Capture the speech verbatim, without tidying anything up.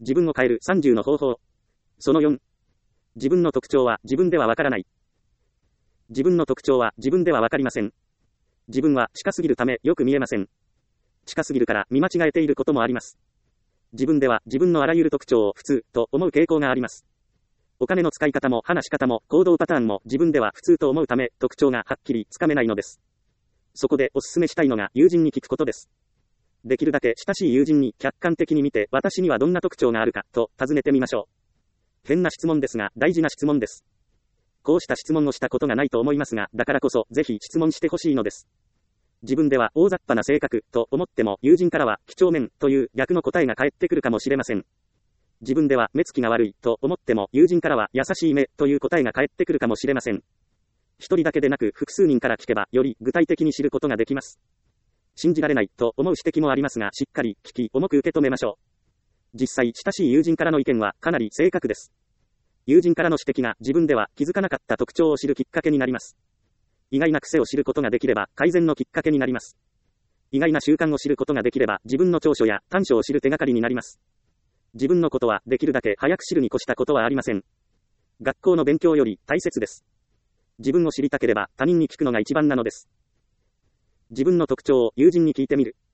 自分を変えるさんじゅうの方法。そのよん。自分の特徴は自分ではわからない。自分の特徴は自分ではわかりません。自分は近すぎるためよく見えません。近すぎるから見間違えていることもあります。自分では自分のあらゆる特徴を普通と思う傾向があります。お金の使い方も話し方も行動パターンも自分では普通と思うため特徴がはっきりつかめないのです。そこでお勧めしたいのが友人に聞くことです。できるだけ親しい友人に客観的に見て私にはどんな特徴があるかと尋ねてみましょう。変な質問ですが大事な質問です。こうした質問をしたことがないと思いますが、だからこそぜひ質問してほしいのです。自分では大雑把な性格と思っても友人からは几帳面という逆の答えが返ってくるかもしれません。自分では目つきが悪いと思っても友人からは優しい目という答えが返ってくるかもしれません。一人だけでなく複数人から聞けばより具体的に知ることができます。信じられないと思う指摘もありますが、しっかり聞き重く受け止めましょう。実際親しい友人からの意見はかなり正確です。友人からの指摘が自分では気づかなかった特徴を知るきっかけになります。意外な癖を知ることができれば改善のきっかけになります。意外な習慣を知ることができれば自分の長所や短所を知る手がかりになります。自分のことはできるだけ早く知るに越したことはありません。学校の勉強より大切です。自分を知りたければ他人に聞くのが一番なのです。自分の特徴を友人に聞いてみる。